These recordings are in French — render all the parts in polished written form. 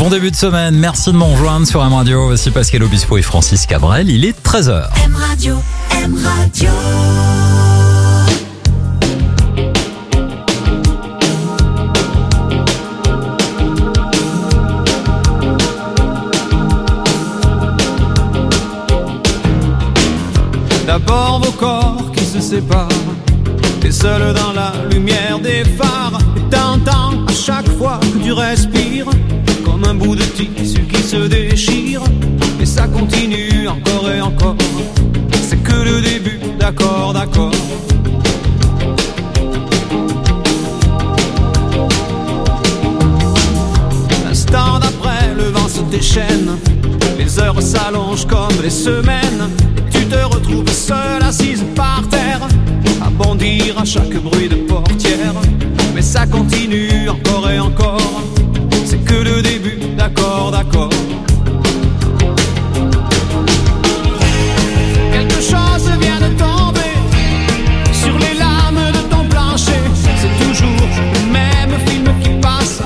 Bon début de semaine, merci de m'en rejoindre sur M Radio. Voici Pascal Obispo et Francis Cabrel, il est 13h. M Radio, M Radio. D'abord vos corps qui se séparent, t'es seul dans la lumière des phares, et t'entends à chaque fois que tu respires comme un bout de tissu qui se déchire, et ça continue encore et encore. C'est que le début, d'accord, d'accord. L'instant d'après, le vent se déchaîne, les heures s'allongent comme les semaines. Tu te retrouves seule assise par terre, à bondir à chaque bruit de portière. Mais ça continue encore et encore. C'est que le début, d'accord, d'accord. Quelque chose vient de tomber sur les lames de ton plancher. C'est toujours le même film qui passe.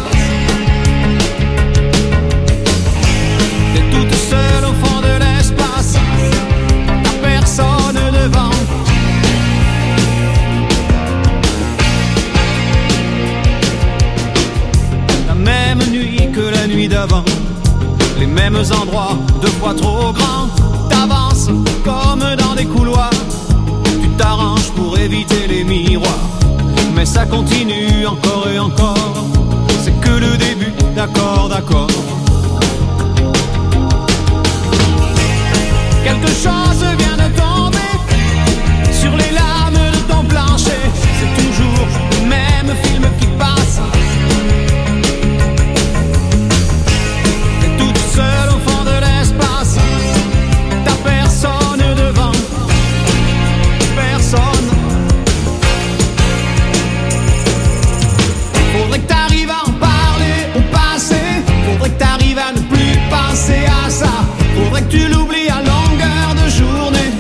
T'es toute seule au fond de l'espace, t'as personne devant. La même nuit que la nuit d'avant, les mêmes endroits, deux fois trop grands. T'avances comme dans des couloirs, tu t'arranges pour éviter les miroirs. Mais ça continue encore et encore. C'est que le début, d'accord, d'accord. Quelque chose vient de tomber sur les lames de ton plancher. C'est toujours le même film qui passe. T'es toute seule au fond de l'espace, t'as personne devant, personne. Faudrait que t'arrives à en parler au passé, faudrait que t'arrives à ne plus penser à ça, faudrait que tu l'oublies à longueur de journée.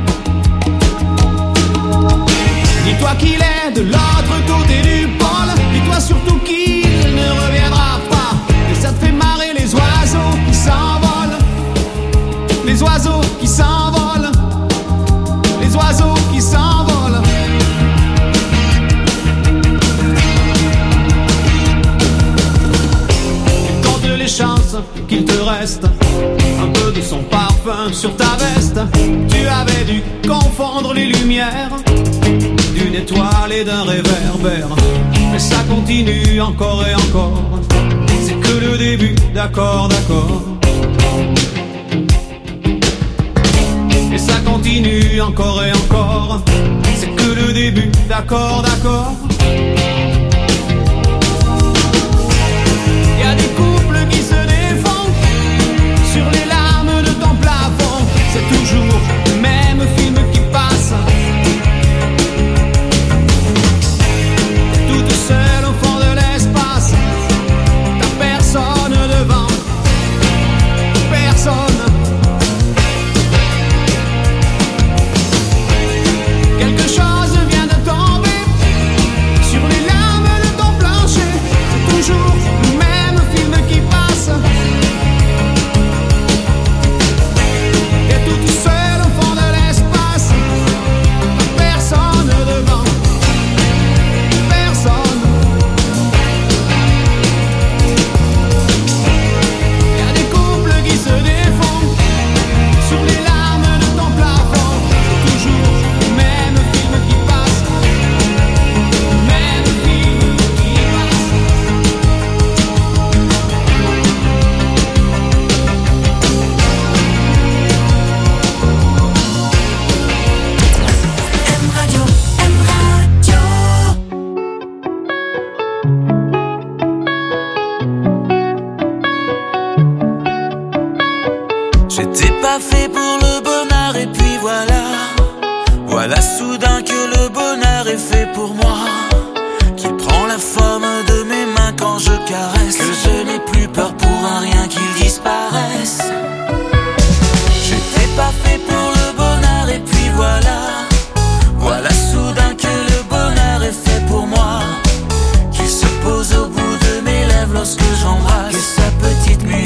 Dis-toi qu'il est de l'autre côté du pôle, dis-toi surtout qu'il ne reviendra pas. Et ça te fait marrer les oiseaux qui s'envolent, les oiseaux qui s'envolent, les oiseaux qui s'envolent. Tu comptes les chances qu'il te reste un peu de son parfum sur ta veste. Tu avais dû confondre les lumières d'une étoile et d'un réverbère. Mais ça continue encore et encore. C'est que le début, d'accord, d'accord. Et ça continue encore et encore. C'est que le début, d'accord, d'accord. Y a des couples qui se défendent sur les lames de ton plafond. C'est toujours le même film qui passe. Toute seule au fond de l'espace, t'as personne devant, personne. Quelque chose vient de tomber sur les lames de ton plancher. C'est toujours le même film qui passe. T'es toute seule au fond de l'espace, t'as personne devant, personne. Y a des couples qui se défendent sur les larmes de ton plafond. C'est toujours le même film qui passe, le même film qui passe. M Radio, M Radio. J'étais pas fait pour le bonheur et puis voilà. Voilà soudain que le bonheur est fait pour moi, qu'il prend la forme de mes mains quand je caresse, que je n'ai plus peur pour un rien qu'il disparaisse. J'étais pas fait pour le bonheur et puis voilà. Voilà soudain que le bonheur est fait pour moi, qu'il se pose au bout de mes lèvres lorsque j'embrasse, que sa petite musique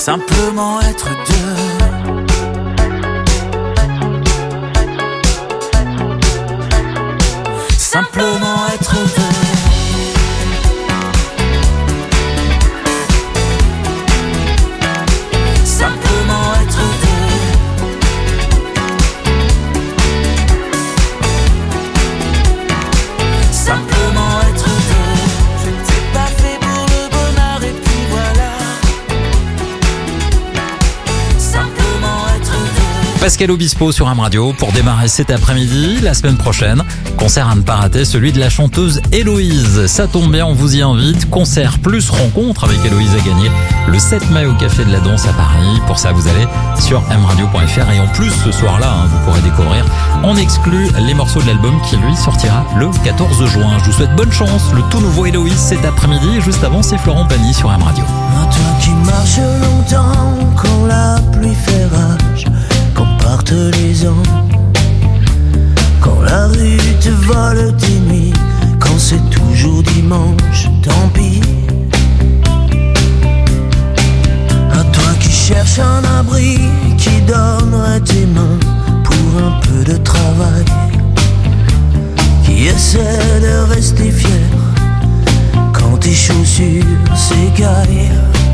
simplement être deux. Simplement être deux. Simplement être deux. Simplement être deux. Je t'ai pas fait pour le bonheur et puis voilà. Simplement être deux. Pascal Obispo sur M Radio pour démarrer cet après-midi. La semaine prochaine, concert à ne pas rater, celui de la chanteuse Héloïse. Ça tombe bien, on vous y invite. Concert plus rencontre avec Héloïse à gagner le 7 mai au Café de la Danse à Paris. Pour ça, vous allez sur mradio.fr. Et en plus, ce soir-là, vous pourrez découvrir en exclu les morceaux de l'album qui, lui, sortira le 14 juin. Je vous souhaite bonne chance. Le tout nouveau Héloïse cet après-midi. Et juste avant, c'est Florent Pagny sur M Radio. Toi qui marches longtemps quand la pluie fait rage, quand partent les ans, quand la rue te vole tes nuits, quand c'est toujours dimanche, tant pis. À toi qui cherches un abri, qui donnerait tes mains pour un peu de travail, qui essaie de rester fier quand tes chaussures s'écaillent.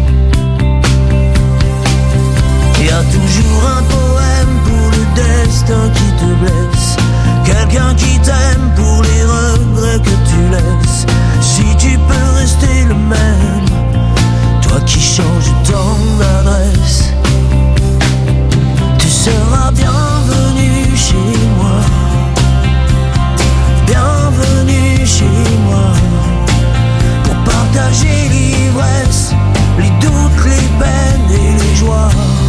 Y a toujours un poème pour le destin qui te blesse, quelqu'un qui t'aime pour les regrets que tu laisses. Si tu peux rester le même, toi qui changes tant d'adresse, tu seras bienvenu chez moi. Bienvenue chez moi, pour partager l'ivresse, les doutes, les peines et les joies.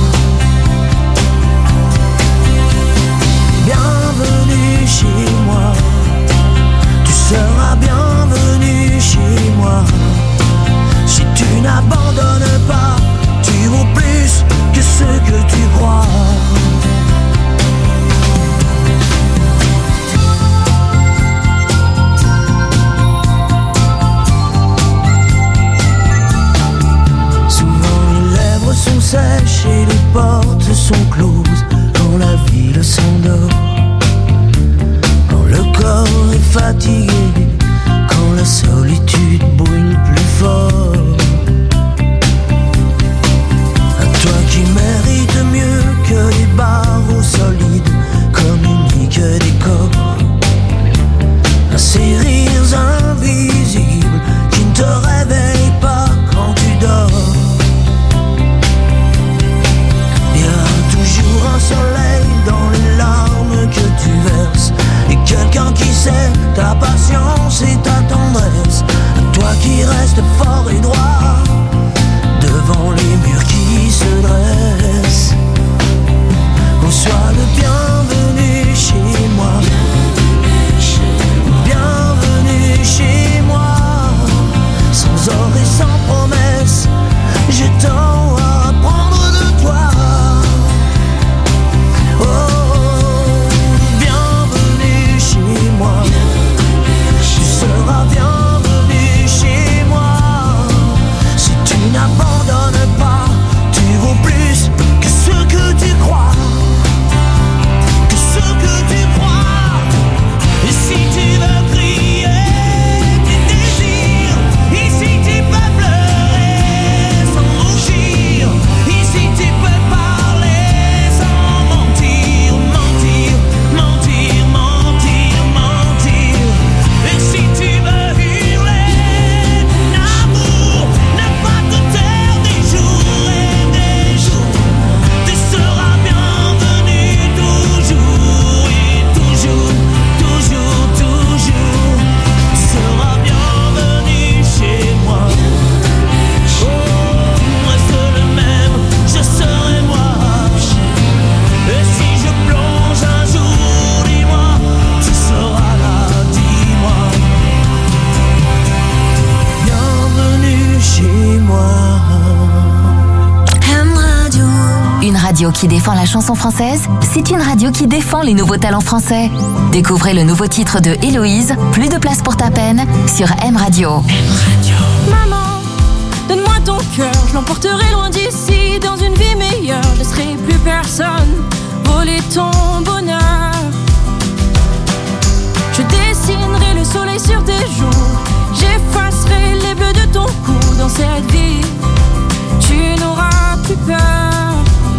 Bienvenue chez moi, tu seras bienvenu chez moi. Si tu n'abandonnes pas, tu vaux plus que ce que tu crois. Souvent les lèvres sont sèches et les portes sont closes quand la ville s'endort, quand le corps est fatigué, quand la solitude brûle plus fort. À toi qui mérites mieux que les barreaux solides, communiquent des corps, à ces rires invisibles qui ne te réveillent pas quand tu dors. Y a toujours un soleil dans les larmes que tu verses, et quelqu'un qui sait ta patience et ta tendresse. À toi qui restes fort et droit devant les murs qui se dressent. Oh, sois le bienvenu chez moi. Bienvenue chez moi. Sans or et sans promesse, j'ai tant à apprendre de toi. Oh, bienvenue chez moi. Tu seras bienvenu chez moi. Si tu n'abandonnes pas, tu vaux plus que ce que tu crois. Que ce que tu crois. Et si tu veux crier tes désirs, ici tu peux pleurer sans rougir, ici tu peux parler sans mentir, mentir, mentir, mentir, mentir. Et si tu veux hurler ton amour, ne pas te taire des jours et des jours, tu seras bienvenu toujours et toujours, toujours, toujours. Tu seras bienvenu chez moi. Oh, reste le même, je serai moi. Et si je plonge un jour, dis-moi, tu seras là, dis-moi. Bienvenue chez moi. Une radio qui défend la chanson française, c'est une radio qui défend les nouveaux talents français. Découvrez le nouveau titre de Héloïse, Plus de place pour ta peine, sur M Radio. Maman, donne-moi ton cœur, je l'emporterai loin d'ici, dans une vie meilleure. Je laisserai plus personne voler ton bonheur. Je dessinerai le soleil sur tes joues, j'effacerai les bleus de ton cou. Dans cette vie, tu n'auras plus peur.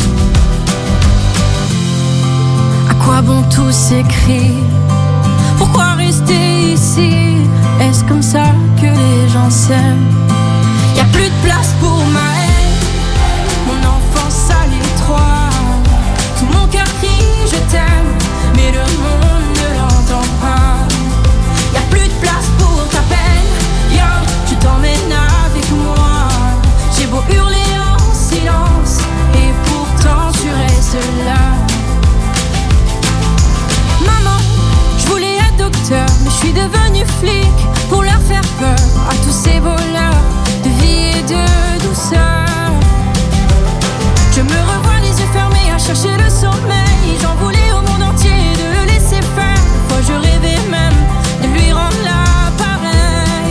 À quoi bon tous ces cris? Pourquoi rester ici? Est-ce comme ça que les gens s'aiment? Y'a plus de place pour ma haine, mon enfance à l'étroit. Tout mon cœur crie je t'aime, mais le monde ne l'entend pas. Y'a plus de place pour ta peine, viens, je t'emmène avec moi. J'ai beau hurler en silence, et pourtant tu restes là. Maman, je voulais être docteur, mais je suis devenue flic pour leur faire peur à tous ces voleurs de vie et de douceur. Je me revois les yeux fermés à chercher le sommeil. J'en voulais au monde entier de le laisser faire. Parfois je rêvais même de lui rendre l'appareil.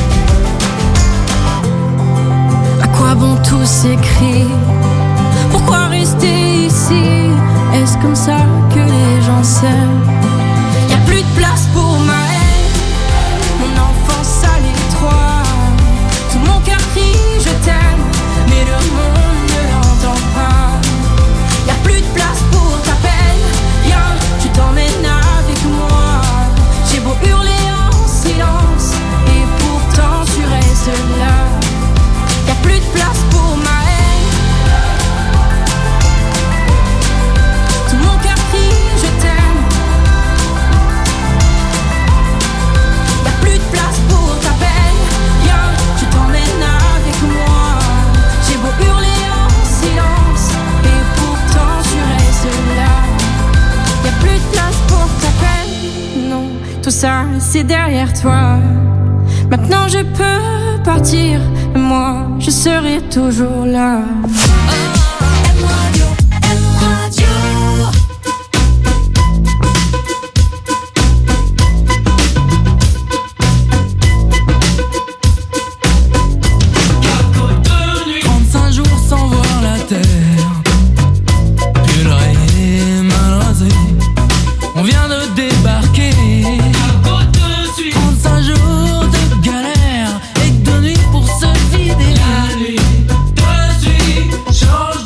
À quoi bon tous ces cris? Pourquoi rester ici? Est-ce comme ça que les gens s'aiment? Y'a plus de place pour ma haine, mon enfance à l'étroit. Tout mon cœur crie je t'aime, mais le monde ne l'entend pas. Y'a plus de place pour ta peine, viens, je t'emmène avec moi. J'ai beau hurler en silence, et pourtant tu restes là. Y'a plus de place pour ma haine, tout mon cœur crie je t'aime. Y'a plus de place pour ta peine, viens, je t'emmène avec moi. J'ai beau hurler en silence, et pourtant tu restes là. Y'a plus de place pour ta peine, non, tout ça c'est derrière toi. Maintenant je peux partir, et moi je serai toujours là. M Radio, M Radio. Pour se vider la nuit, de suite,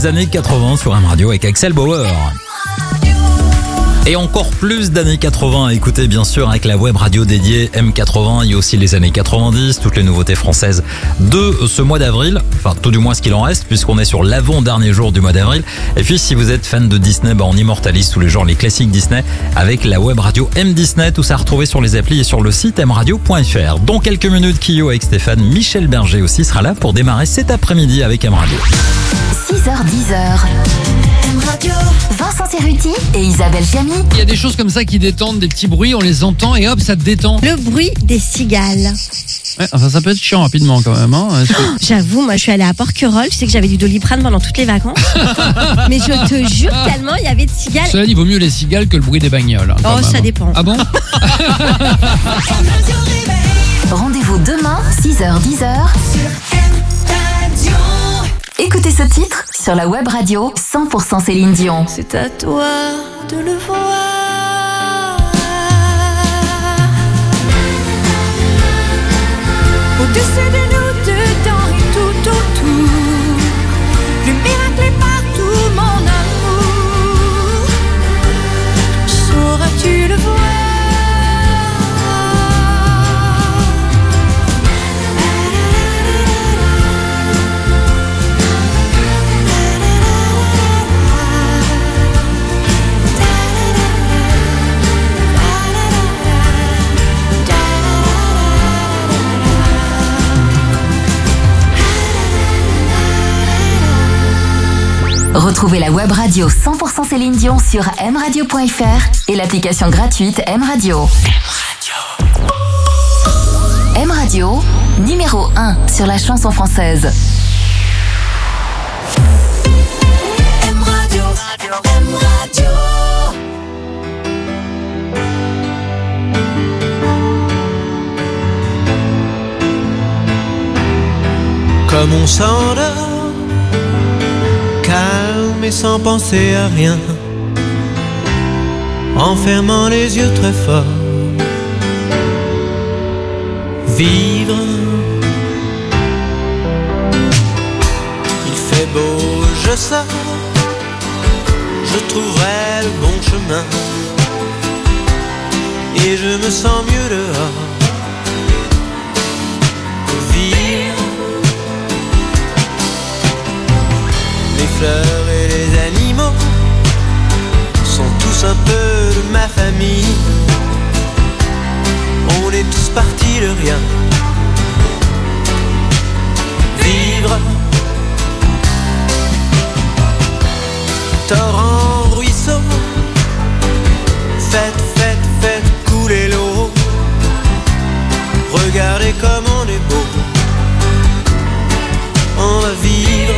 les années 80 sur M Radio avec Axel Bauer. Et encore plus d'années 80 à écouter bien sûr avec la web radio dédiée M80. Il y a aussi les années 90, toutes les nouveautés françaises de ce mois d'avril. Enfin, tout du moins ce qu'il en reste puisqu'on est sur l'avant-dernier jour du mois d'avril. Et puis si vous êtes fan de Disney, on immortalise tous les jours les classiques Disney avec la web radio M Disney. Tout ça à retrouver sur les applis et sur le site mradio.fr. Dans quelques minutes, Kyo avec Stéphane, Michel Berger aussi sera là pour démarrer cet après-midi avec M Radio. 6h10. Vincent Cerruti et Isabelle Giamy. Il y a des choses comme ça qui détendent, des petits bruits, on les entend et hop, ça te détend. Le bruit des cigales. Ouais, enfin, ça peut être chiant rapidement quand même. Hein. J'avoue, moi je suis allée à Porquerolles, je sais que j'avais du Doliprane pendant toutes les vacances. Mais je te jure, tellement il y avait de cigales. Cela dit, il vaut mieux les cigales que le bruit des bagnoles. Hein, oh, ça dépend. Ah bon? Rendez-vous demain, 6h10. Écoutez ce titre sur la web radio 100% Céline Dion. C'est à toi de le voir. Au-dessus de nous, dedans et tout autour, le miracle est partout, mon amour. Sauras-tu le voir? Retrouvez la web radio 100% Céline Dion sur mradio.fr et l'application gratuite M Radio. M Radio, numéro 1 sur la chanson française. M Radio, M Radio. Comme on s'endort, calme et sans penser à rien, en fermant les yeux très fort. Vivre, il fait beau, je sors, je trouverai le bon chemin, et je me sens mieux dehors. Vivre, les fleurs et les animaux sont tous un peu de ma famille. On est tous partis de rien. Vivre, torrent, ruisseau, faites, faites, faites couler l'eau. Regardez comme on est beau. On va vivre.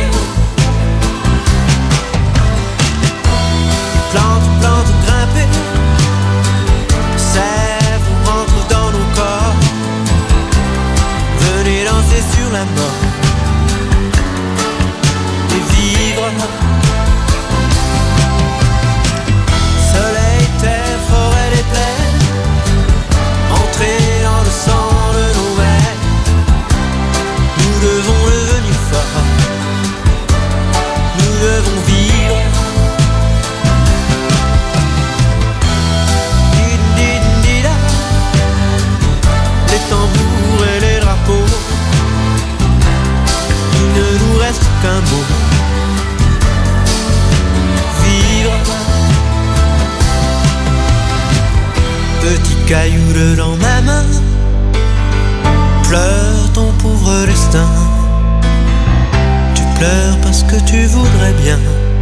Plante, plante, grimper, sève rentre dans nos corps. Venez danser sur la mort et vivre. Soleil, terre, forêt, les plaines, entrer dans le sang de nos mères. Nous devons devenir forts, nous devons vivre. Les tambours et les drapeaux, il ne nous reste qu'un mot. Vivre. Petit caillou dans ma main, pleure ton pauvre destin. Tu pleures parce que tu voudrais bien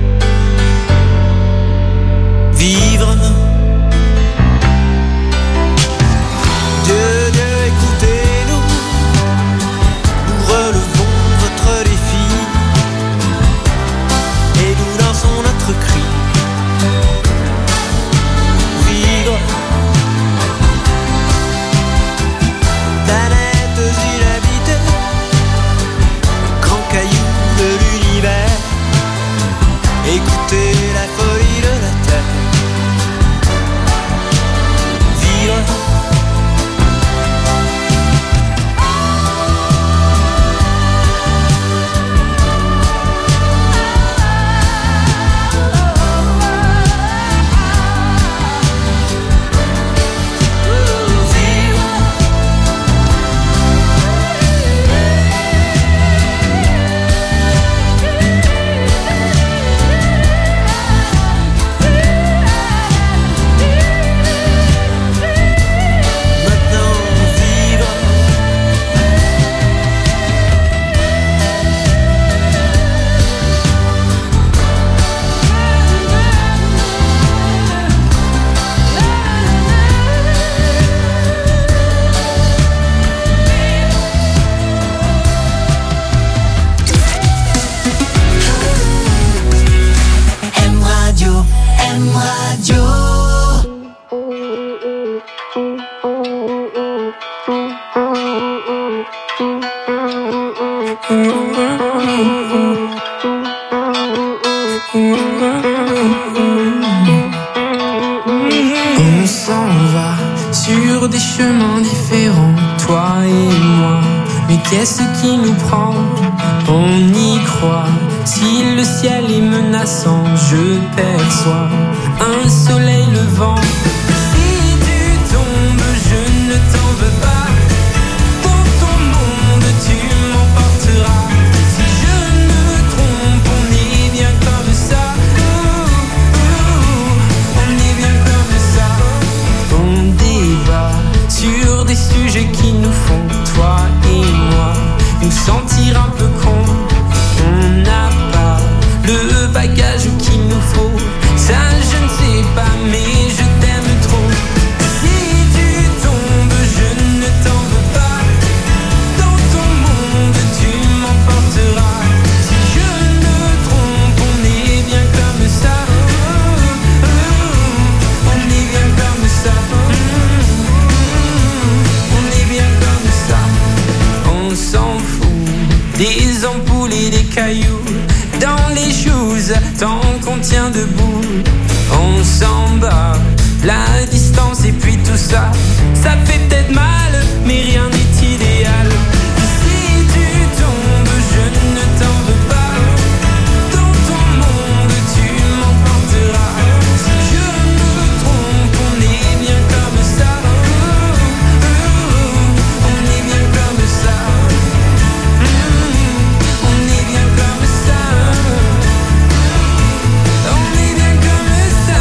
vivre. Dieu, Dieu, écoutez-nous, nous relevons votre défi et nous lançons notre cri. Vivre, planètes inhabitées, grand caillou de l'univers, On s'en va sur des chemins différents, toi et moi. Mais qu'est-ce qui nous prend? On y croit. Si le ciel est menaçant, je perçois un soleil levant. Si tu tombes, je ne t'en veux pas. Dans ton monde, tu m'emporteras. Si je me trompe, on est bien comme ça. On est bien comme ça. On débat sur des sujets qui nous font, toi et moi, nous sentir un peu cons. On n'a pas le bagage qu'il nous faut. Ça je ne sais pas, mais je t'aime trop. Si tu tombes, je ne t'en veux pas. Dans ton monde, tu m'emporteras. Si je me trompe, on est bien comme ça. On est bien comme ça. On est bien comme ça. On s'en fout des ampoules et des cailloux dans les choses, tant qu'on tient debout. On s'en bat la distance et puis tout ça, ça fait peut-être mal, mais rien n'est idéal. Si tu tombes, je ne t'en veux pas. Dans ton monde, tu m'emporteras. Si je me trompe, on est bien comme ça. On est bien comme ça. On est bien comme ça. On est bien comme ça.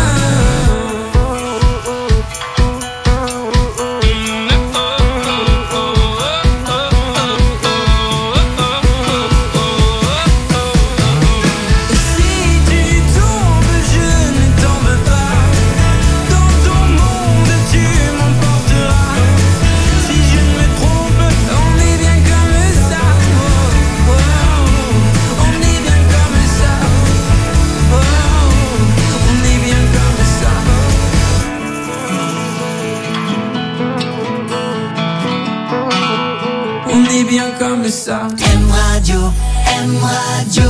Si tu tombes, je ne t'en veux pas. Dans ton monde, tu m'emporteras. Si je me trompe, on est bien comme ça. On est bien comme ça. On est bien comme ça. On est bien comme ça. M Radio, M Radio.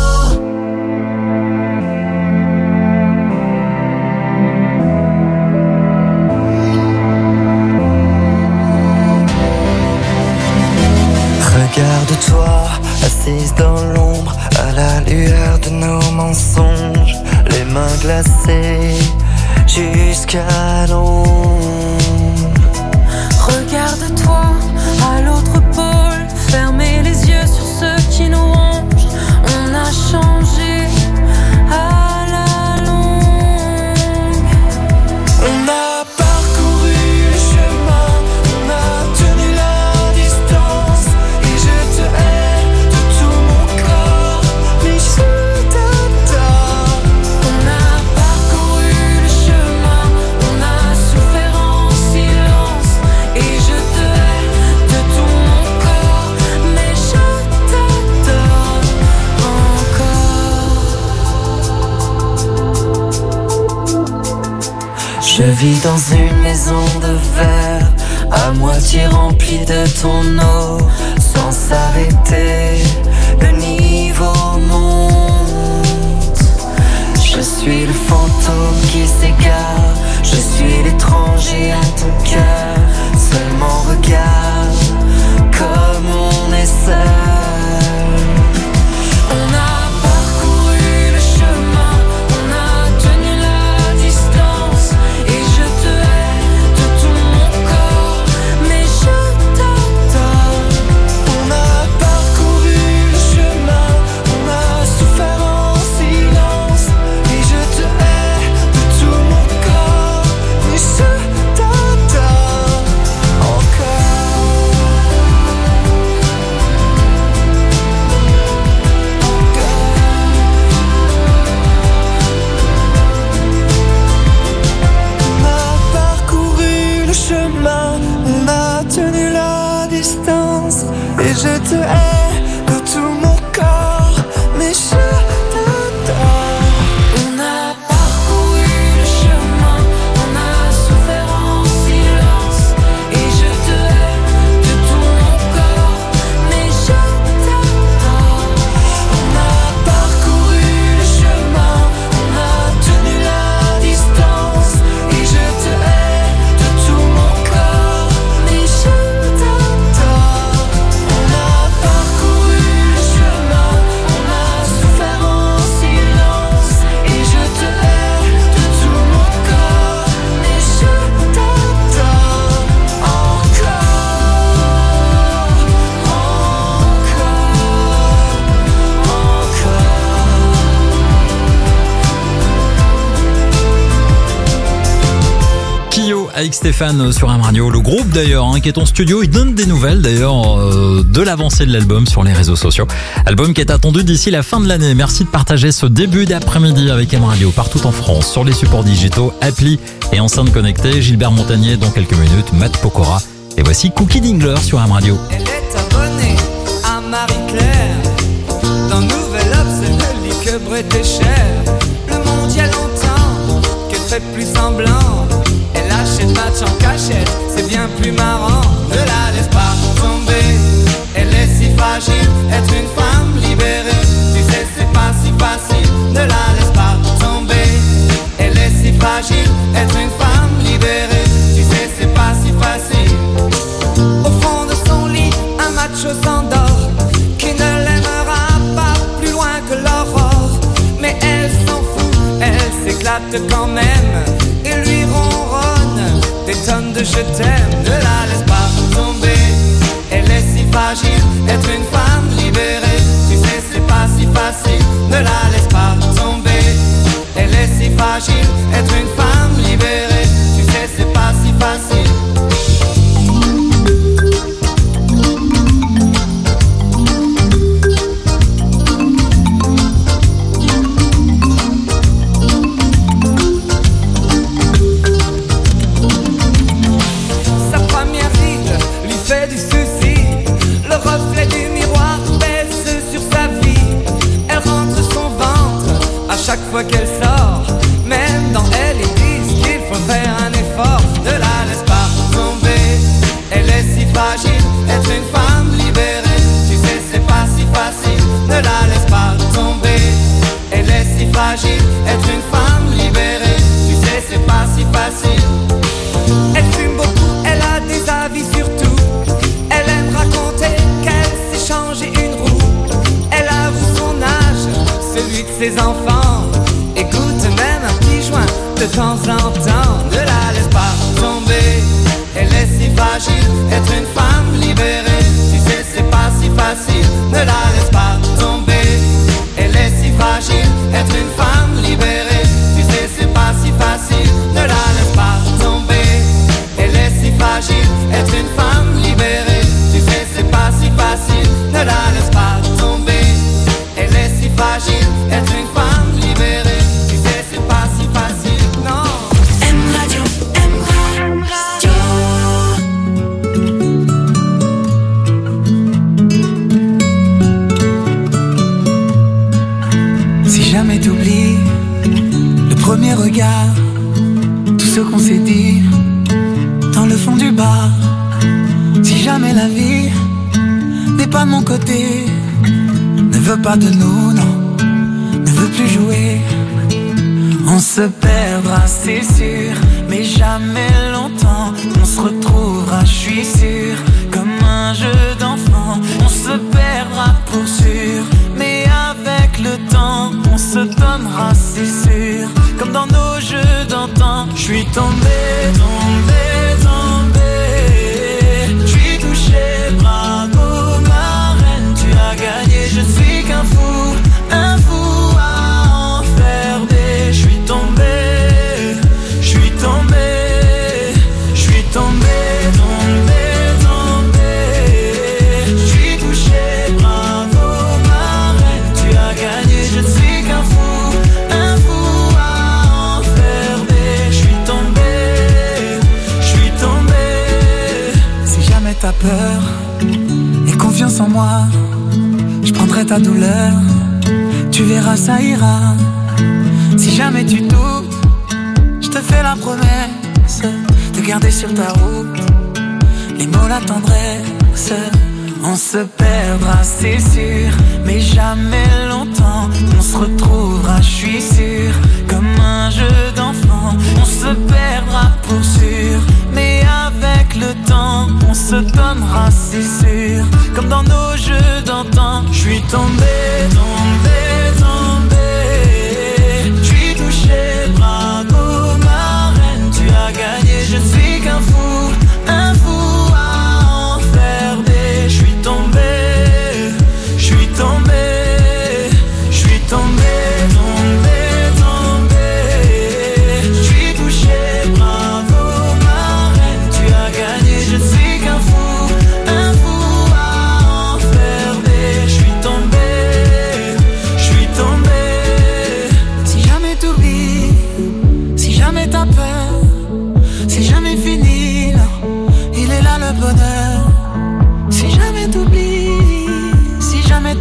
Regarde-toi, assise dans l'ombre, à la lueur de nos mensonges, les mains glacées jusqu'à l'ombre. Regarde-toi à l'autre pôle, fermer les yeux sur ceux qui nous rongent. On a changé à la longue. On a parcouru le chemin, on a tenu la distance, et je te hais de tout mon corps, mais je t'adore. On a parcouru le chemin, on a souffert en silence, et je te hais de tout mon corps, mais je t'adore encore. Je vis dans une maison de verre, à moitié remplie de ton eau, sans s'arrêter, le niveau monte. Je suis le fantôme qui s'égare, je suis l'étranger à ton cœur. Seulement regarde comme on est seul. On a parcouru le chemin, on a tenu la distance, et je te hais de tout mon corps, mais je t'adore. On a parcouru le avec Stéphane sur M Radio. Le groupe d'ailleurs qui est en studio, il donne des nouvelles d'ailleurs de l'avancée de l'album sur les réseaux sociaux. Album qui est attendu d'ici la fin de l'année. Merci de partager ce début d'après-midi avec M Radio partout en France, sur les supports digitaux, applis et enceintes connectées. Gilbert Montagnier dans quelques minutes, Matt Pokora. Et voici Cookie Dingler sur M Radio. Elle est abonnée à Marie-Claire. Dans Nouvel Obs, elle ne lit que Bret et Cher. Le monde y a longtemps qu'elle fait plus semblant. Elle achète match en cachette, c'est bien plus marrant. Ne la laisse pas tomber, elle est si fragile. Être une femme libérée, tu sais c'est pas si facile. Ne la laisse pas tomber, elle est si fragile. Être une femme libérée, tu sais c'est pas si facile. Au fond de son lit, un macho s'endort, qui ne l'aimera pas plus loin que l'aurore. Mais elle s'en fout, elle s'éclate quand même, et lui ronronne des tonnes de je t'aime. Ne la laisse pas tomber, elle est si fragile. Être une femme libérée, tu sais c'est pas si facile. Ne la laisse pas tomber, elle est si fragile. Être une femme libérée, tu sais c'est pas si facile. Chaque fois qu'elle sort, même dans elle, ils disent qu'il faut faire un effort. Ne la laisse pas tomber, elle est si fragile. Être une femme libérée, tu sais c'est pas si facile. Ne la laisse pas tomber, elle est si fragile. Être une femme libérée, tu sais c'est pas si facile. Elle fume beaucoup, elle a des avis sur tout. Elle aime raconter qu'elle s'est changé une roue. Elle avoue son âge, celui de ses enfants. Écoute même un petit joint de temps en temps. Ne la laisse pas tomber, elle est si fragile. Être une femme libérée, tu sais c'est pas si facile. Ne la laisse pas tomber, elle est si fragile. Être une femme libérée, tu sais c'est pas si facile. Ne la laisse pas tomber, elle est si fragile. Être une femme libérée, tu sais c'est pas si facile. Ne la laisse pas tomber, elle est si fragile. Être une femme libérée, jamais t'oublies le premier regard, tout ce qu'on s'est dit dans le fond du bar. Si jamais la vie n'est pas de mon côté, ne veut pas de nous, non, ne veut plus jouer, on se perdra, c'est sûr, mais jamais longtemps. On se retrouvera, je suis sûr, comme un jeu d'enfant. On se perdra pour sûr, mais avec le temps, on se donnera, c'est sûr, comme dans nos jeux d'antan. Je suis tombé, tombé, tombé. Je suis touché, bravo ma reine, tu as gagné. Je suis qu'un fou à enfermer. Je suis tombé, je suis tombé, je suis tombé, tombé, tombé. Je suis touché, bravo ma reine, tu as gagné. Je suis qu'un fou à enfermer. Je suis tombé, je suis tombé. Si jamais t'as peur et confiance en moi, je prendrai ta douleur, tu verras ça ira. Si jamais tu doutes, je te fais la promesse de garder sur ta route les mots, la tendresse. On se perdra, c'est sûr, mais jamais longtemps. On se retrouvera, je suis sûr, comme un jeu d'enfant. On se perdra pour sûr, mais avec le temps, on se donnera, c'est sûr, comme dans nos jeux d'antan. Je suis tombé, tombé, tombé. Je suis touché, bravo ma reine, tu as gagné. Je suis qu'un fou à enfermer. Je suis tombé, je suis tombé, je suis tombé, tombé, tombé. Je suis touché, bravo ma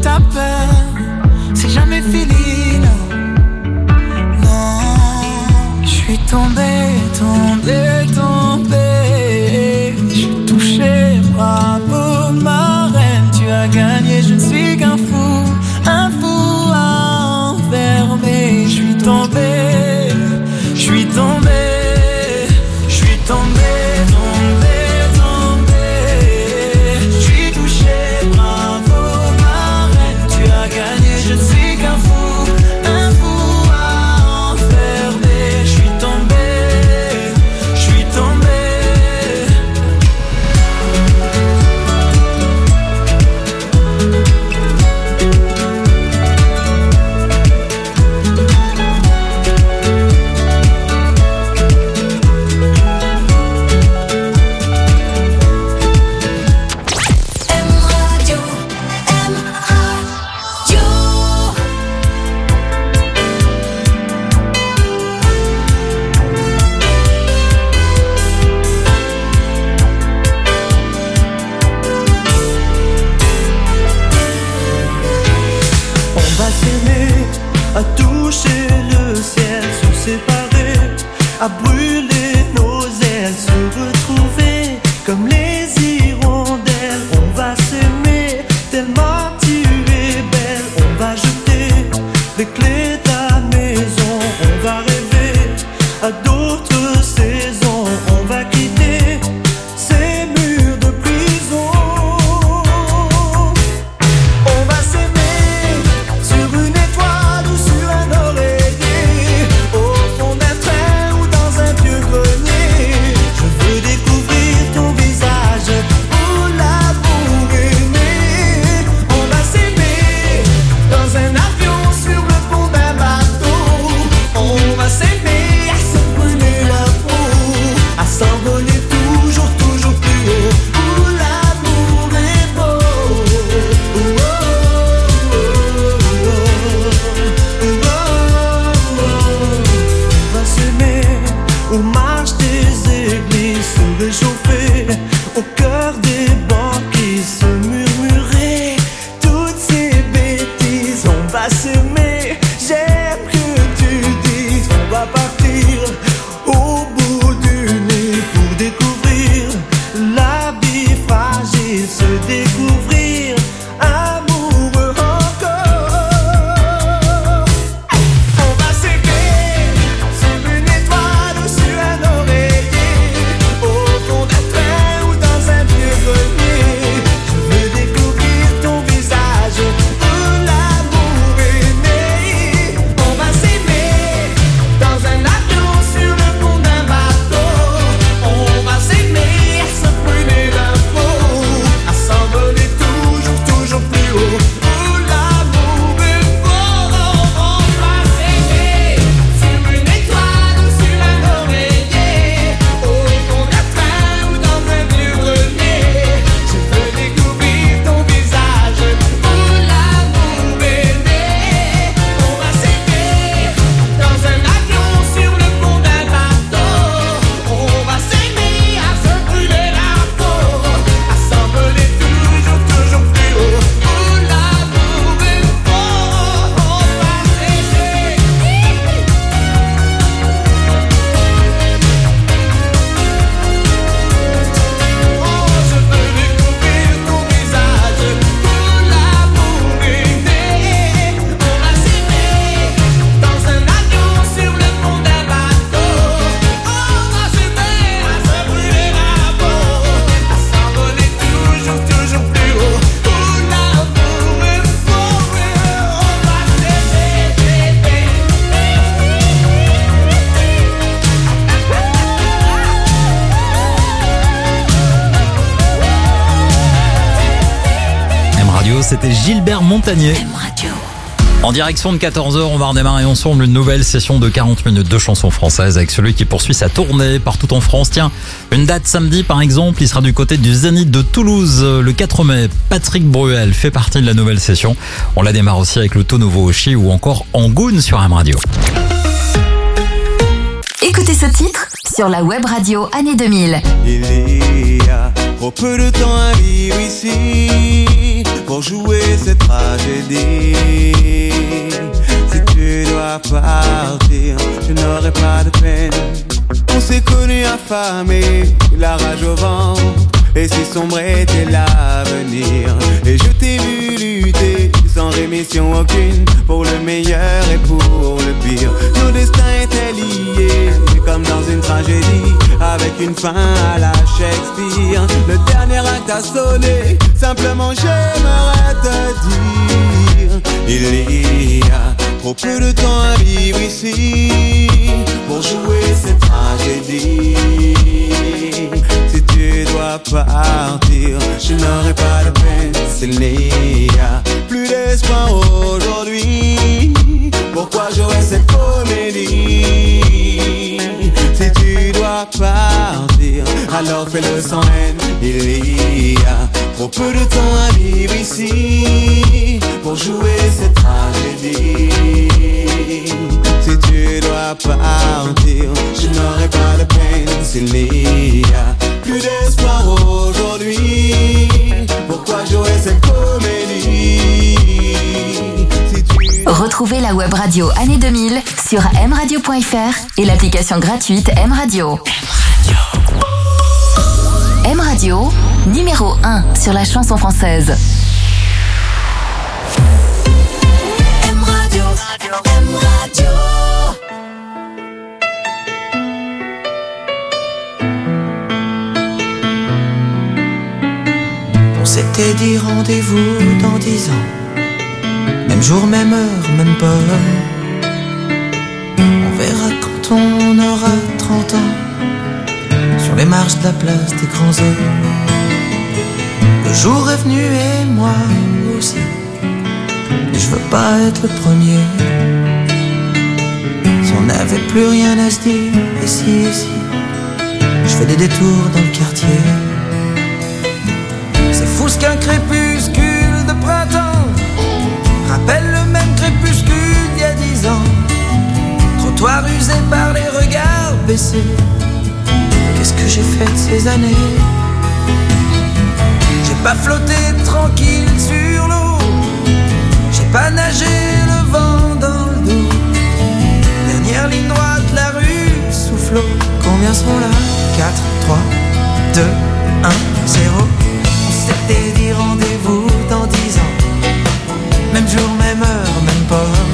t'as peur, c'est jamais fini, non. Non, je suis tombé. Je suis touché, bravo ma reine, tu as gagné, je ne suis qu'un fou à enfermer. Je suis tombé, je suis tombé. Je suis touché, bravo ma reine, tu as gagné, je ne suis qu'un fou à enfermer. Je suis tombé. À toucher le ciel, se séparer, à brûler nos ailes, se retrouver comme les hirondelles. On va s'aimer tellement tu es belle. On va jeter les clés de la maison. On va rêver à d'autres saisons. On va quitter ces murs de prison. On va s'aimer sur une étoile ou sur un oreiller, au fond d'un train ou dans un vieux grenier. Je veux découvrir ton visage où l'amour est né. On va s'aimer dans un avion, sur le pont d'un bateau. On va s'aimer à se brûler la peau, à s'envoler toujours, toujours plus haut, où l'amour est beau. On va s'aimer aux marches des églises, se réchauffer au cœur des banquises, se murmurer toutes ces bêtises. On va s'aimer, j'aime que tu dises. On va partir au bout du nez pour découvrir la vie fragile, se découvrir amoureux encore. On va s'aimer sur une étoile ou sur un oreiller, au fond d'un train ou dans un vieux grenier. Je veux découvrir ton visage où l'amour est né. On va s'aimer dans un avion, sur le pont d'un bateau. On va s'aimer à se brûler la peau, à s'envoler toujours, toujours plus haut, où l'amour est beau. On va s'aimer sur une étoile ou sur un oreiller, au fond d'un train ou dans un vieux grenier. Je veux découvrir ton visage où l'amour est né. On va s'aimer dans un avion, sur le pont d'un bateau. On va s'aimer à se brûler la peau, à s'envoler toujours, toujours plus haut, où l'amour est beau. On va s'aimer. Oh, je veux découvrir ton visage où l'amour est né. On va s'aimer dans un avion, sur le pont d'un bateau. On va s'aimer à se brûler la peau, à s'envoler toujours, toujours plus haut, où l'amour est beau. On va s'aimer, bébé. M Radio, c'était Gilbert Montagnier. En direction de 14h, on va redémarrer ensemble une nouvelle session de 40 minutes de chansons françaises avec celui qui poursuit sa tournée partout en France. Tiens, une date samedi par exemple, il sera du côté du Zénith de Toulouse le 4 mai. Patrick Bruel fait partie de la nouvelle session. On la démarre aussi avec le tout nouveau Oshi ou encore Angoune sur M Radio. Écoutez ce titre sur la web radio année 2000. Il y a trop peu de temps à vivre ici. pour jouer cette tragédie. Si tu dois partir, je n'aurai pas de peine. On s'est connus affamés, la rage au ventre, et si sombre était l'avenir. Et je t'ai vu lutter sans rémission aucune, pour le meilleur et pour le pire. Nos destins étaient liés comme dans une tragédie, avec une fin à la Shakespeare. Le dernier acte a sonné, simplement j'aimerais te dire: il y a trop peu de temps à vivre ici pour jouer cette tragédie. Si tu dois partir, je n'aurai pas de peine. S'il n'y a plus d'espoir aujourd'hui, pourquoi jouer cette comédie? Si tu dois partir, alors fais-le sans haine. Il y a trop peu de temps à vivre ici pour jouer cette tragédie. Si tu dois partir, je n'aurai pas de peine. S'il n'y a plus d'espoir aujourd'hui, pourquoi jouer cette comédie? Si tu... Retrouvez la web radio année 2000 sur mradio.fr et l'application gratuite M-Radio. M-Radio, numéro 1 sur la chanson française. M-Radio, M-Radio. On s'était dit rendez-vous dans 10 ans, même jour, même heure, même pomme. On verra quand on aura 30 ans, sur les marches de la place des grands hommes. Le jour est venu et moi aussi, mais je veux pas être le premier. Si on n'avait plus rien à se dire, et si, je fais des détours dans le quartier. C'est fou ce qu'un crépuscule de printemps rappelle le même crépuscule d'il y a 10 ans. Trottoir usé par les regards baissés. Qu'est-ce que j'ai fait de ces années? J'ai pas flotté tranquille sur l'eau, j'ai pas nagé le vent dans le dos. Dernière ligne droite, la rue soufflot. Combien sont là? 4, 3, 2, 1, 0. On s'était dit rendez-vous dans 10 ans, même jour, même heure, même pomme.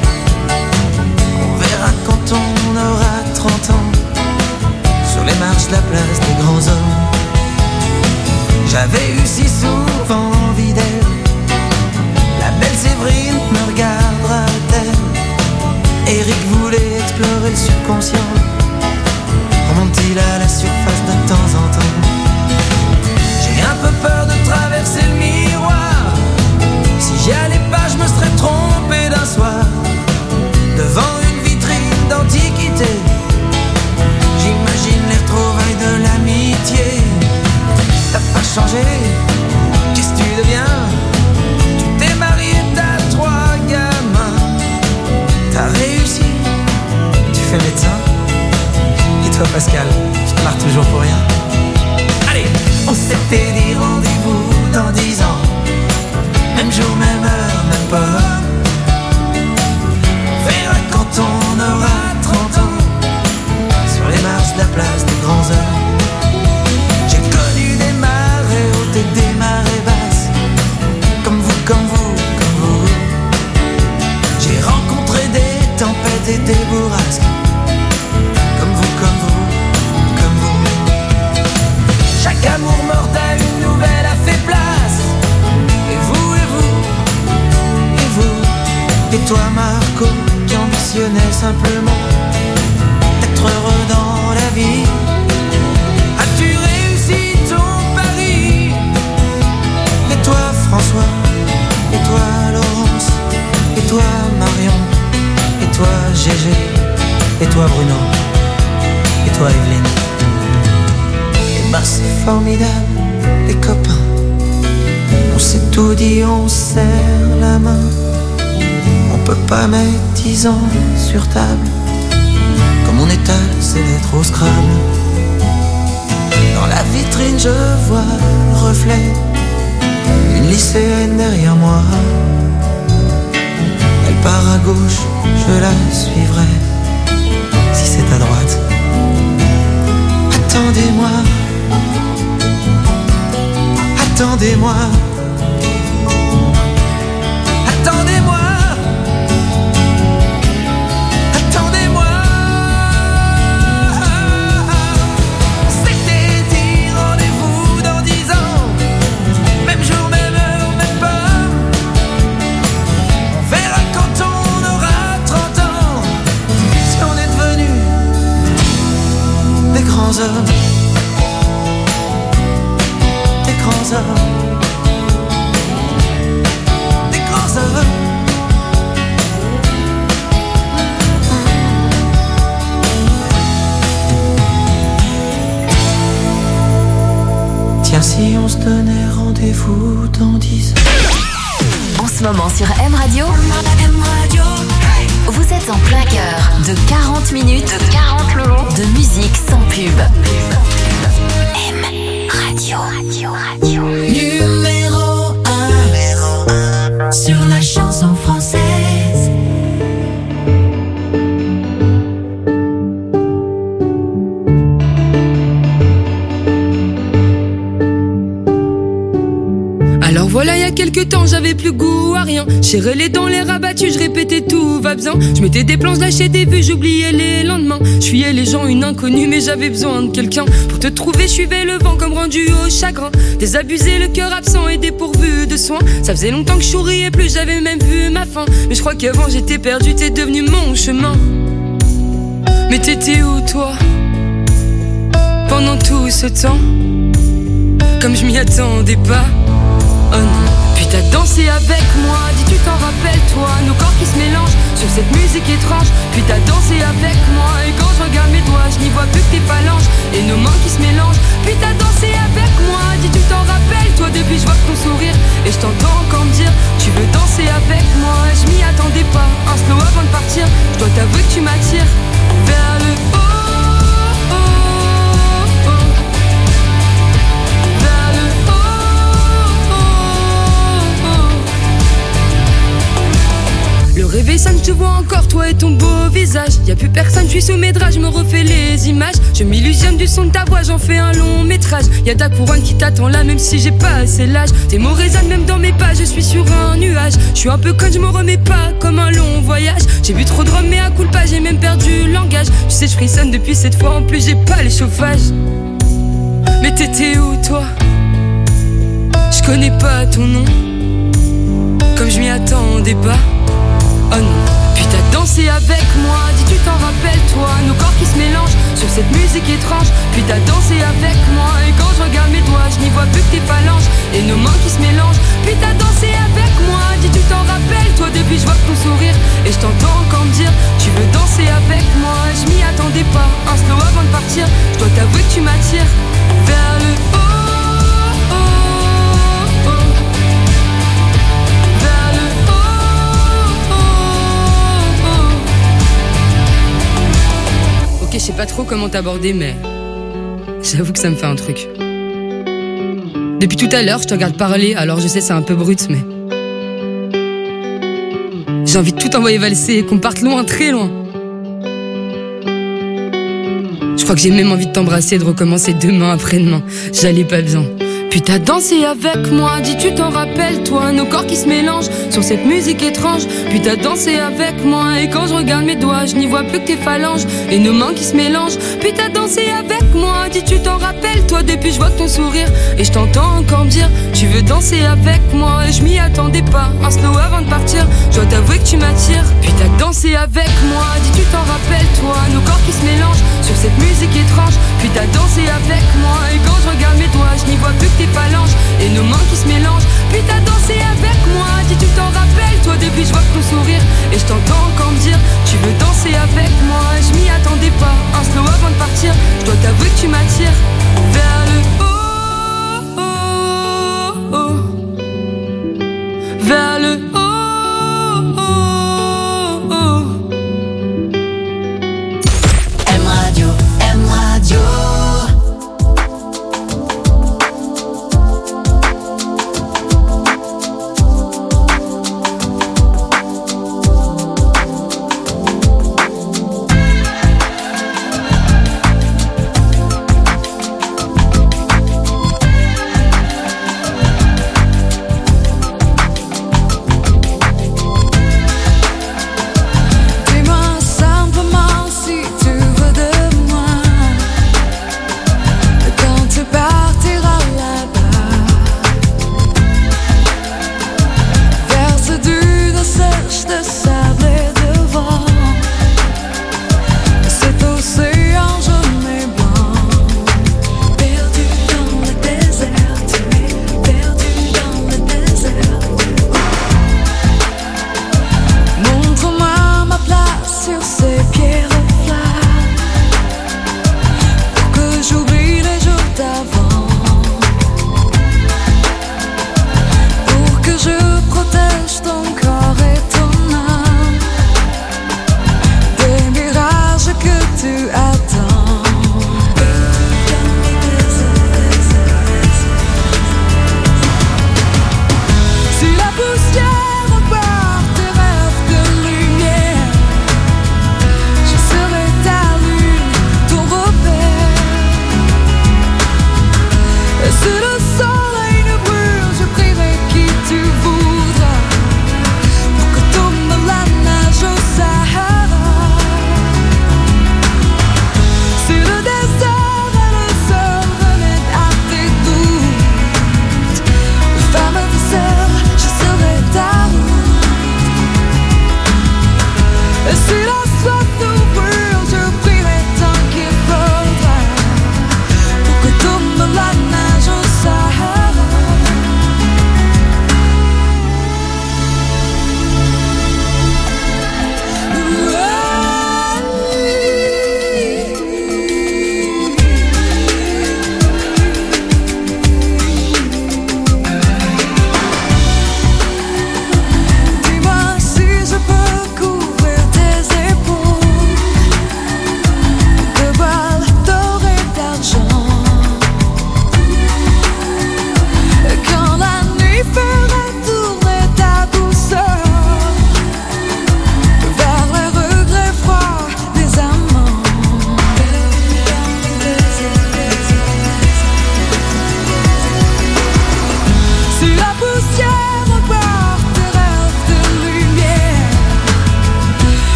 On verra quand on aura 30 ans, sur les marches de la place des grands hommes. J'avais eu si souvent envie d'elle, la belle Séverine me regardera-t-elle? Eric voulait explorer le subconscient, remonte-t-il à la surface de temps en temps? J'ai un peu peur de traverser le miroir, si j'y allais pas je me serais trompé d'un soir, devant une vitrine d'antiquité. J'imagine les retrouvailles de l'amitié. T'as pas changé, qu'est-ce que tu deviens? Tu t'es marié, t'as 3 gamins. T'as réussi, tu fais médecin. Et toi Pascal, tu te marres toujours pour rien. Allez, on s'était dit rendez-vous dans 10 ans, même jour, même heure, même pas. On verra quand on aura 30 ans, sur les marches de la place des grands hommes. J'ai connu des marées hautes et des marées basses, comme vous, comme vous, comme vous. J'ai rencontré des tempêtes et des bourrasques, comme vous, comme vous, comme vous. Chaque amour mortel, une nouvelle a fait place. Et vous, et vous, et vous. Et toi Marco, qui ambitionnais simplement d'être heureux dans la vie, as-tu réussi ton pari? Et toi François, et toi Laurence, et toi Marion, et toi Gégé, et toi Bruno, et toi Evelyne. Et ben c'est formidable, les copains, on s'est tout dit, on serre la main. On peut pas mettre 10 ans sur table, comme on étale ses lettres au Scrabble. Dans la vitrine je vois le reflet Une lycéenne derrière moi. Elle part à gauche, je la suivrai. Si c'est à droite, attendez-moi. Attendez-moi. Attendez-moi. Attendez-moi. On s'était dit rendez-vous dans 10 ans. Même jour, même heure, même pas. On verra quand on aura 30 ans. Si on est devenus des grands hommes. Des grands hommes. Des grands hommes. Tiens, si on se donnait rendez-vous dans 10 ans. En ce moment sur M Radio, vous êtes en plein cœur de 40 minutes de musique sans pub. M Radio. Numéro 1 sur la chanson française. Alors voilà, il y a quelques temps, j'avais plus goût à rien. J'ai les dents, les rabattus, je répétais tout va bien. Je mettais des plans, lâchais des vues, j'oubliais les lendemains. Je fuyais les gens, une inconnue, mais j'avais besoin de quelqu'un. Pour te trouver, je suivais le vent comme rendu au chagrin. Désabusé, le cœur absent et dépourvu de soins. Ça faisait longtemps que je souriais plus, j'avais même vu ma fin. Mais je crois qu'avant j'étais perdu, t'es devenu mon chemin. Mais t'étais où toi pendant tout ce temps? Comme je m'y attendais pas. Oh non, puis t'as dansé avec moi, dis tu t'en rappelles toi, nos corps qui se mélangent sur cette musique étrange. Puis t'as dansé avec moi, et quand je regarde mes doigts, je n'y vois plus que tes phalanges et nos mains qui se mélangent. Puis t'as dansé avec moi, dis tu t'en rappelles toi, depuis je vois ton sourire et je t'entends encore me dire tu veux danser avec moi. Je m'y attendais pas, un slow avant de partir, je dois t'avouer que tu m'attires vers le haut. Le réveil sonne, je te vois encore, toi et ton beau visage. Y'a plus personne, je suis sous mes draps, je me refais les images. Je m'illusionne du son de ta voix, j'en fais un long métrage. Y'a ta couronne qui t'attend là, même si j'ai pas assez l'âge. Tes mots résonnent même dans mes pas, je suis sur un nuage. Je suis un peu conne, je me remets pas comme un long voyage. J'ai bu trop de rhum, mais à coup pas, j'ai même perdu le langage. Tu sais, je frissonne depuis cette fois, en plus j'ai pas les chauffages. Mais t'étais où toi? Je connais pas ton nom, comme je m'y attendais pas. Oh non, puis t'as dansé avec moi, dis tu t'en rappelles toi, nos corps qui se mélangent sur cette musique étrange. Puis t'as dansé avec moi, et quand je regarde mes doigts, je n'y vois plus que tes phalanges et nos mains qui se mélangent. Puis t'as dansé avec moi, dis tu t'en rappelles toi, depuis je vois ton sourire et je t'entends encore me dire tu veux danser avec moi. Je m'y attendais pas, un slow avant de partir, je dois t'avouer que tu m'attires vers le haut. Ok, je sais pas trop comment t'aborder, mais j'avoue que ça me fait un truc. Depuis tout à l'heure, je te regarde parler, alors je sais c'est un peu brut, mais j'ai envie de tout envoyer valser et qu'on parte loin, très loin. Je crois que j'ai même envie de t'embrasser et de recommencer demain après-demain. J'allais pas bien. Puis t'as dansé avec moi, dis tu t'en rappelles toi, nos corps qui se mélangent sur cette musique étrange. Puis t'as dansé avec moi, et quand je regarde mes doigts, je n'y vois plus que tes phalanges et nos mains qui se mélangent. Puis t'as dansé avec moi, dis tu t'en rappelles toi, depuis je vois ton sourire et je t'entends encore me dire tu veux danser avec moi. Et je m'y attendais pas, un slow avant de partir, je dois t'avouer que tu m'attires. Puis t'as dansé avec moi, dis tu t'en rappelles toi, nos corps qui se mélangent sur cette musique étrange. Puis t'as dansé avec moi, et quand je regarde mes doigts, je n'y vois plus que tes phalanges et nos mains qui se mélangent. Puis t'as dansé avec moi, dis tu t'en rappelles toi, depuis je vois ton sourire et je t'entends encore me dire tu veux danser avec moi. Je m'y attendais pas, un slow avant de partir, je dois t'avouer que tu m'attires vers le haut, vers le haut. M Radio, M Radio.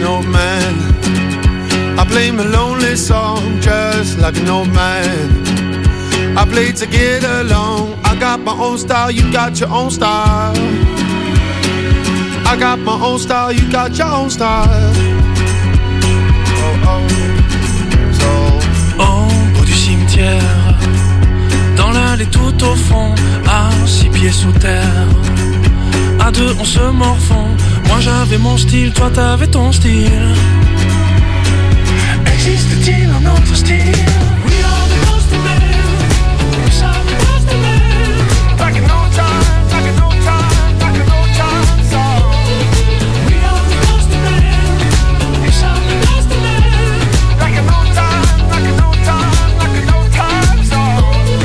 old man. I play my lonely song just like an old man. I play to get along. I got my own style, you got your own style. I got my own style, you got your own style. Oh, oh. So. Au bout du cimetière, dans l'allée tout au fond, à 6 pieds sous terre, à deux on se morfond. Moi j'avais mon style, toi t'avais ton style. Existe-t-il un autre style? We are the lost men. We shall be lost men. Back in no time, back in no time, back in no time song. We are the lost men. We shall be lost men. Back in no time, back in no time, back in no time song.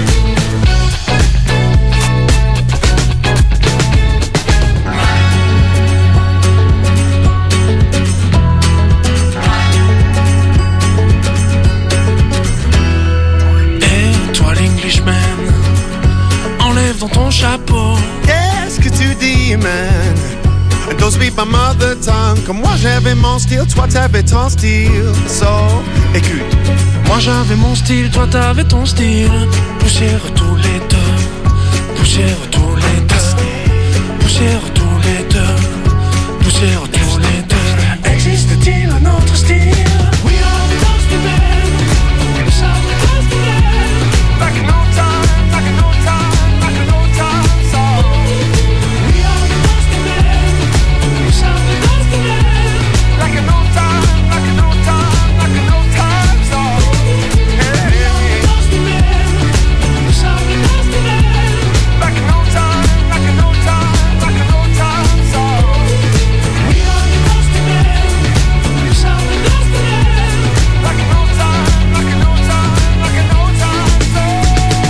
Enlève dans ton chapeau. Qu'est-ce que tu dis, man? Don't speak my mother tongue. Comme moi j'avais mon style, toi t'avais ton style. So, écoute. Moi j'avais mon style, toi t'avais ton style. Poussière tous les deux. Poussière tous les deux. Poussière tous les deux. Poussière tous les deux. Existe-t-il un autre style? We are the lost men. We shall be lost men. Back in no time, back in no time, back in no time song. We are the lost men. We shall be lost men. Back in no time, back in no time, back in no time song. We are the lost men. We shall be lost men. Back in no time, back in no time, back in no time song. We are the lost men. We shall be lost men. Back in no time, back in no time, back in no time song.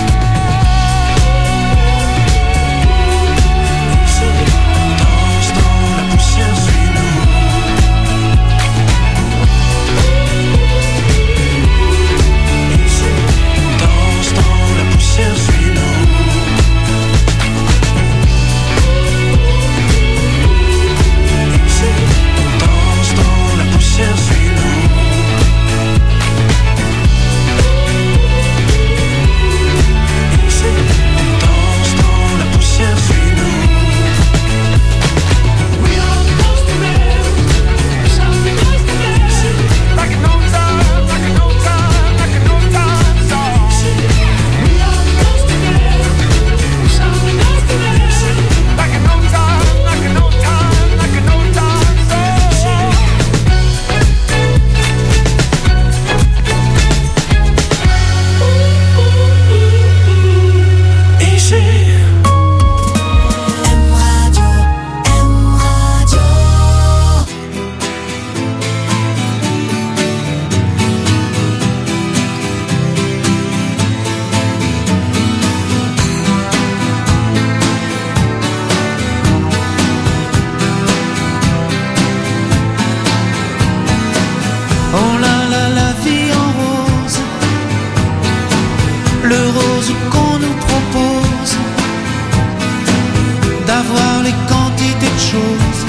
Danse dans la poussière, suis-nous. Danse dans la poussière, suis-nous. Danse dans la poussière, suis-nous. Danse dans la poussière, suis-nous. We are the lost men. We shall be lost men. Back in no time, back in no time, back in no time song. We are the lost men. We shall be lost men. Back in no time, back in no time, back in no time song. Ici. M Radio, M Radio. Oh là là, la vie en rose, le rose qu'on nous propose, d'avoir les quantités de choses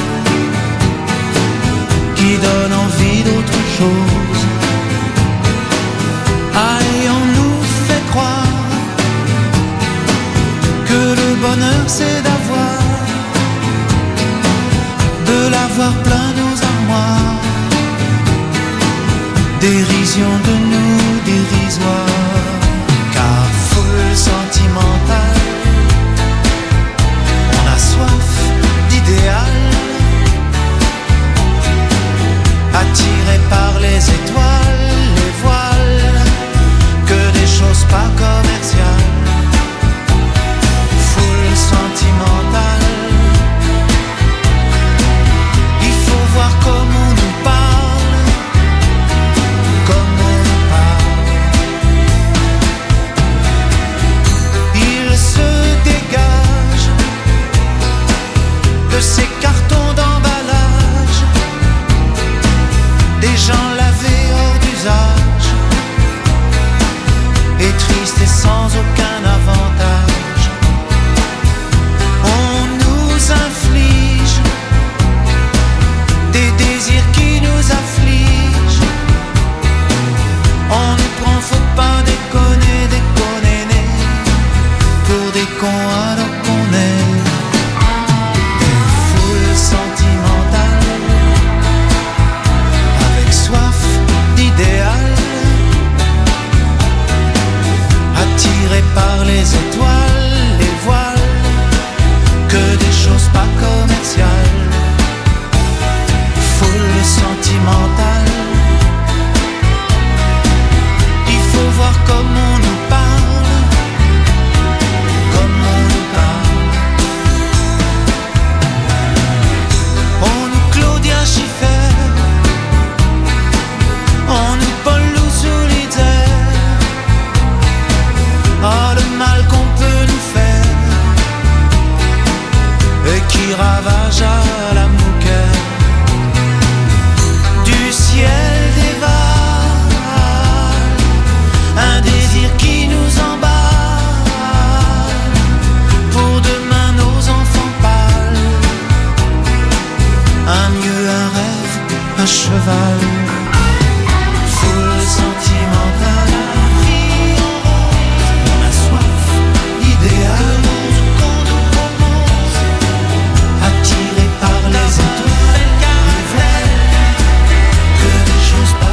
qui donnent envie d'autre chose. Ah, et on nous fait croire que le bonheur c'est de l'avoir plein nos armoires. Dérision de nous, dérisoire, car foule sentimentale, on a soif d'idéal, attiré par les étoiles, les voiles, que des choses pas commerciales. Foule sentimentale, il faut voir comment on nous parle, comment on nous parle. Il se dégage de ces cartons d'emballage, des gens lavés hors d'usage, et tristes et sans aucun